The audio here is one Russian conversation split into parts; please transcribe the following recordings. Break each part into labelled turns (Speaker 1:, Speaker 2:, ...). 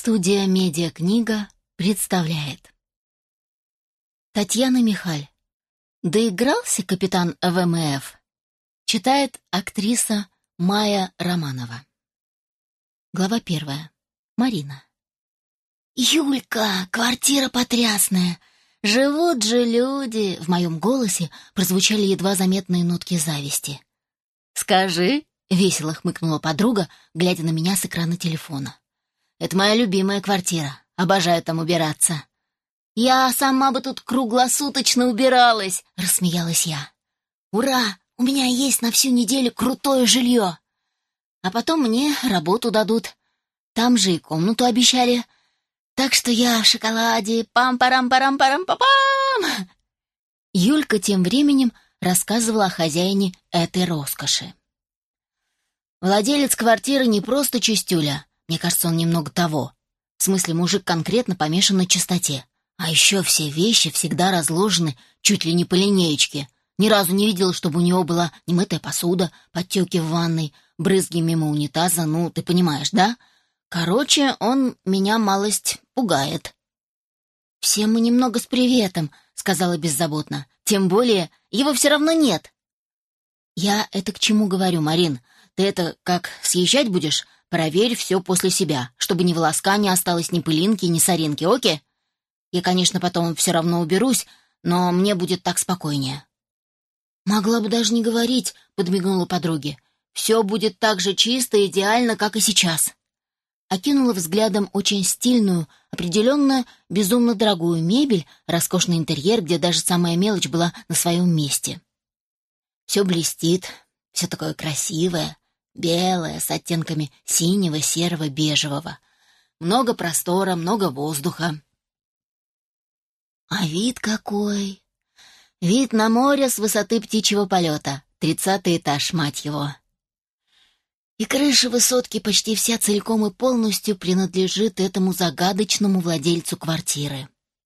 Speaker 1: Студия «Медиакнига» представляет. Татьяна Михаль. Доигрался капитан ВМФ? Читает актриса Майя Романова. Глава 1. Марина. «Юлька, квартира потрясная! Живут же люди!» В моем голосе прозвучали едва заметные нотки зависти. «Скажи», — весело хмыкнула подруга, глядя на меня с экрана телефона. «Это моя любимая квартира. Обожаю там убираться». «Я сама бы тут круглосуточно убиралась», — рассмеялась я. «Ура! У меня есть на всю неделю крутое жилье. А потом мне работу дадут. Там же и комнату обещали. Так что я в шоколаде. Пам-парам-парам-парам-па-пам!» Юлька тем временем рассказывала о хозяине этой роскоши. Владелец квартиры не просто чистюля. Мне кажется, он немного того. В смысле, мужик конкретно помешан на чистоте. А еще все вещи всегда разложены чуть ли не по линеечке. Ни разу не видела, чтобы у него была немытая посуда, подтеки в ванной, брызги мимо унитаза, ну, ты понимаешь, да? Короче, он меня малость пугает. «Все мы немного с приветом», — сказала беззаботно. «Тем более, его все равно нет». «Я это к чему говорю, Марин? Ты это как съезжать будешь? Проверь все после себя, чтобы ни волоска не осталось, ни пылинки, ни соринки, окей? Я, конечно, потом все равно уберусь, но мне будет так спокойнее». «Могла бы даже не говорить», — подмигнула подруге. «Все будет так же чисто и идеально, как и сейчас». Окинула взглядом очень стильную, определенно безумно дорогую мебель, роскошный интерьер, где даже самая мелочь была на своем месте. Все блестит, все такое красивое, белое, с оттенками синего, серого, бежевого. Много простора, много воздуха. А вид какой! Вид на море с высоты птичьего полета. 30-й этаж, мать его. И крыша высотки почти вся целиком и полностью принадлежит этому загадочному владельцу квартиры.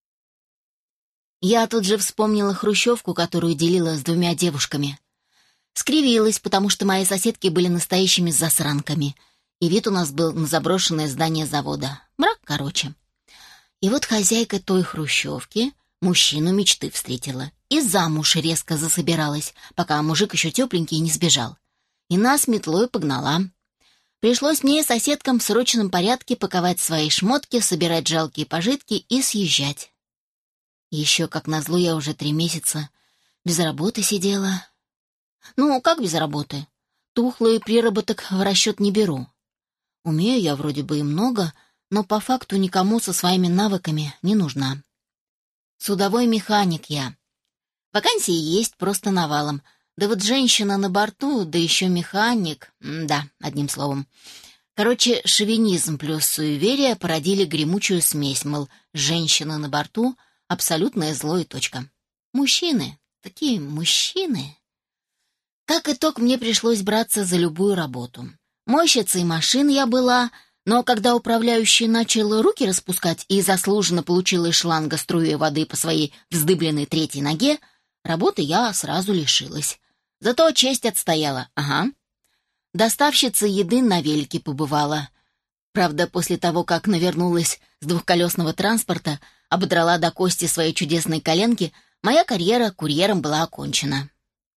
Speaker 1: Я тут же вспомнила хрущевку, которую делила с двумя девушками. Скривилась, потому что мои соседки были настоящими засранками, и вид у нас был на заброшенное здание завода. Мрак, короче. И вот хозяйка той хрущевки мужчину мечты встретила и замуж резко засобиралась, пока мужик еще тепленький и не сбежал. И нас метлой погнала. Пришлось мне и соседкам в срочном порядке паковать свои шмотки, собирать жалкие пожитки и съезжать. Еще, как назло, я уже 3 месяца без работы сидела. Ну, как без работы? Тухлый приработок в расчет не беру. Умею я вроде бы и много, но по факту никому со своими навыками не нужна. Судовой механик я. Вакансии есть просто навалом. Да вот женщина на борту, да еще механик. Да, одним словом. Короче, шовинизм плюс суеверие породили гремучую смесь, мол, женщина на борту — абсолютное зло и точка. Мужчины, такие мужчины. Как итог, мне пришлось браться за любую работу. Мойщицей машин я была, но когда управляющий начал руки распускать и заслуженно получила из шланга струю воды по своей вздыбленной 3-й ноге, работы я сразу лишилась. Зато честь отстояла, ага. Доставщица еды на велике побывала. Правда, после того, как навернулась с двухколесного транспорта, ободрала до кости свои чудесные коленки, моя карьера курьером была окончена.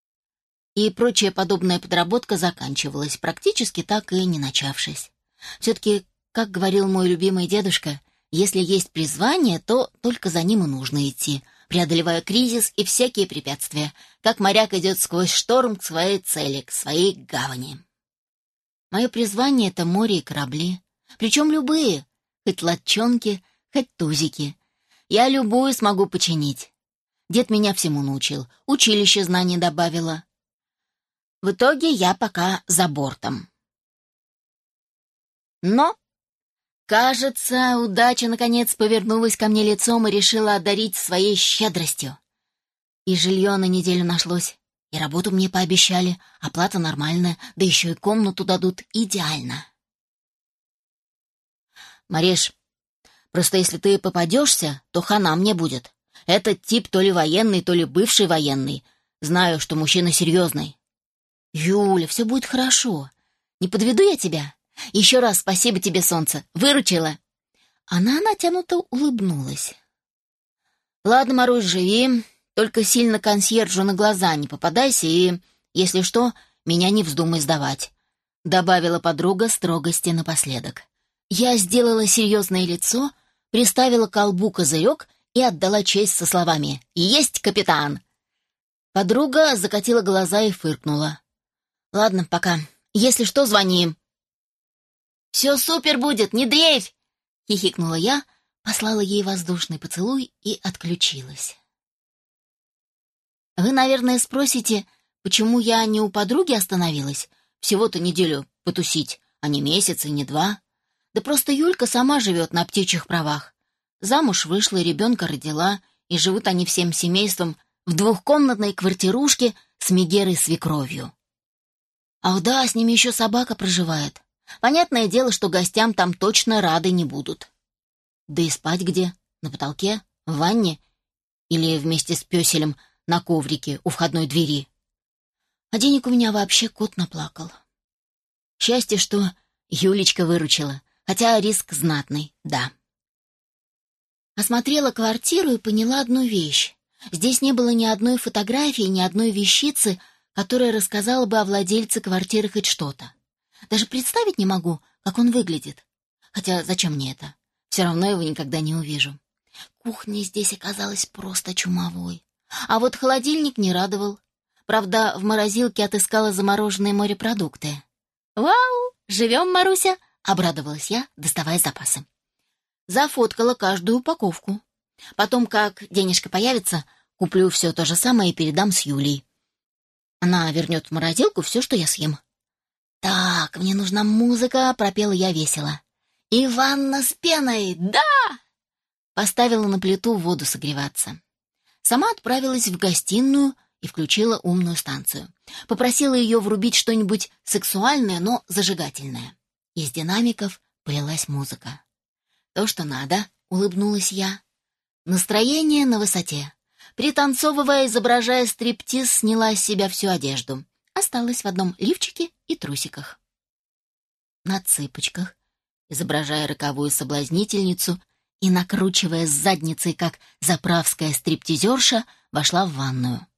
Speaker 1: И прочая подобная подработка заканчивалась, практически так и не начавшись. Все-таки, как говорил мой любимый дедушка, если есть призвание, то только за ним и нужно идти, преодолевая кризис и всякие препятствия, как моряк идет сквозь шторм к своей цели, к своей гавани. Мое призвание — это море и корабли, причем любые, хоть лодчонки, хоть тузики. Я любую смогу починить. Дед меня всему научил, училище знаний добавило. В итоге я пока за бортом. Но, кажется, удача наконец повернулась ко мне лицом и решила одарить своей щедростью. И жилье на неделю нашлось, и работу мне пообещали, оплата нормальная, да еще и комнату дадут идеально. Мариш, просто если ты попадешься, то хана мне будет. Этот тип то ли военный, то ли бывший военный. Знаю, что мужчина серьезный. Юля, все будет хорошо. Не подведу я тебя? Еще раз спасибо тебе, солнце, выручила. Она натянуто улыбнулась. «Ладно, Марусь, живи, только сильно консьержу на глаза не попадайся и, если что, меня не вздумай сдавать», — добавила подруга строгости напоследок. Я сделала серьезное лицо, приставила к колбу козырек и отдала честь со словами «Есть, капитан!». Подруга закатила глаза и фыркнула. «Ладно, пока. Если что, звони». «Все супер будет, не дрейфь!» — хихикнула я, послала ей воздушный поцелуй и отключилась. Вы, наверное, спросите, почему я не у подруги остановилась? Всего-то неделю потусить, а не месяц и не 2. Да просто Юлька сама живет на птичьих правах. Замуж вышла, ребенка родила, и живут они всем семейством в 2-комнатной квартирушке с Мегерой-свекровью. Ах да, с ними еще собака проживает. Понятное дело, что гостям там точно рады не будут. Да и спать где? На потолке? В ванне? Или вместе с пёселем на коврике у входной двери? А денег у меня вообще кот наплакал. Счастье, что Юлечка выручила, хотя риск знатный, да. Осмотрела квартиру и поняла одну вещь. Здесь не было ни одной фотографии, ни одной вещицы, которая рассказала бы о владельце квартиры хоть что-то. Даже представить не могу, как он выглядит. Хотя зачем мне это? Все равно его никогда не увижу. Кухня здесь оказалась просто чумовой. А вот холодильник не радовал. Правда, в морозилке отыскала замороженные морепродукты. «Вау! Живем, Маруся!» — обрадовалась я, доставая запасы. Зафоткала каждую упаковку. Потом, как денежка появится, куплю все то же самое и передам с Юлей. Она вернет в морозилку все, что я съем. «Так, мне нужна музыка», — пропела я весело. «И ванна с пеной, да!» Поставила на плиту воду согреваться. Сама отправилась в гостиную и включила умную станцию. Попросила ее врубить что-нибудь сексуальное, но зажигательное. Из динамиков полилась музыка. «То, что надо», — улыбнулась я. Настроение на высоте. Пританцовывая, изображая стриптиз, сняла с себя всю одежду. Осталась в одном лифчике и трусиках. На цыпочках, изображая роковую соблазнительницу и накручивая с задницей, как заправская стриптизерша, вошла в ванную.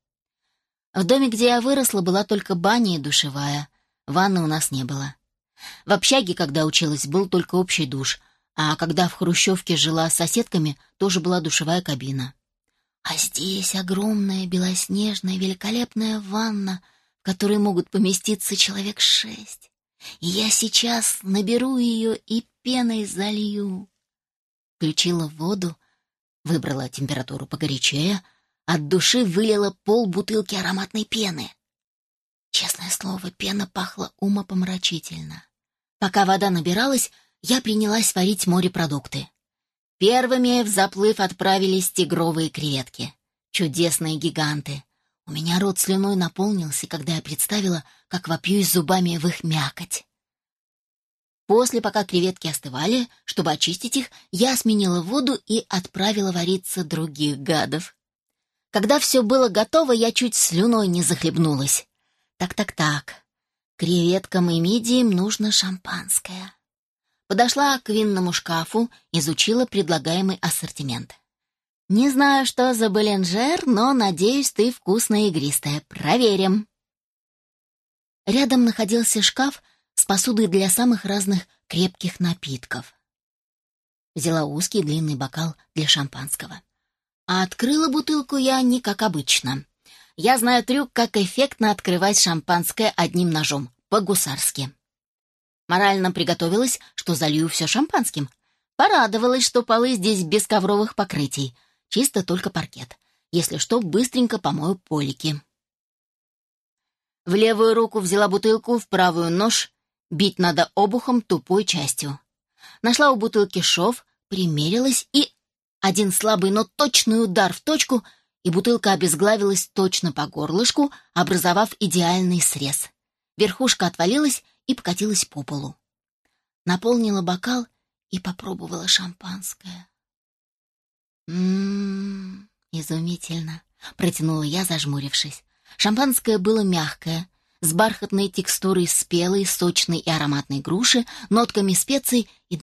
Speaker 1: В доме, где я выросла, была только баня и душевая. Ванны у нас не было. В общаге, когда училась, был только общий душ, а когда в хрущевке жила с соседками, тоже была душевая кабина. А здесь огромная, белоснежная, великолепная ванна, в которой могут поместиться человек 6. И я сейчас наберу ее и пеной залью. Включила воду, выбрала температуру погорячее, от души вылила полбутылки ароматной пены. Честное слово, пена пахла умопомрачительно. Пока вода набиралась, я принялась варить морепродукты. Первыми в заплыв отправились тигровые креветки. Чудесные гиганты. У меня рот слюной наполнился, когда я представила, как вопьюсь зубами в их мякоть. После, пока креветки остывали, чтобы очистить их, я сменила воду и отправила вариться других гадов. Когда все было готово, я чуть слюной не захлебнулась. Так. Креветкам и мидиям нужно шампанское. Подошла к винному шкафу, изучила предлагаемый ассортимент. Не знаю, что за Беленджер, но, надеюсь, ты вкусная и игристая. Проверим. Рядом находился шкаф с посудой для самых разных крепких напитков. Взяла узкий длинный бокал для шампанского. А открыла бутылку я не как обычно. Я знаю трюк, как эффектно открывать шампанское одним ножом, по-гусарски. Морально приготовилась, что залью все шампанским. Порадовалась, что полы здесь без ковровых покрытий, чисто только паркет. Если что, быстренько помою полики. В левую руку взяла бутылку, в правую нож. Бить надо обухом тупой частью. Нашла у бутылки шов, примерилась и... Один слабый, но точный удар в точку, и бутылка обезглавилась точно по горлышку, образовав идеальный срез. Верхушка отвалилась и покатилась по полу. Наполнила бокал и попробовала шампанское. Изумительно, протянула я, зажмурившись. Шампанское было мягкое, с бархатной текстурой спелой, сочной и ароматной груши, нотками специй и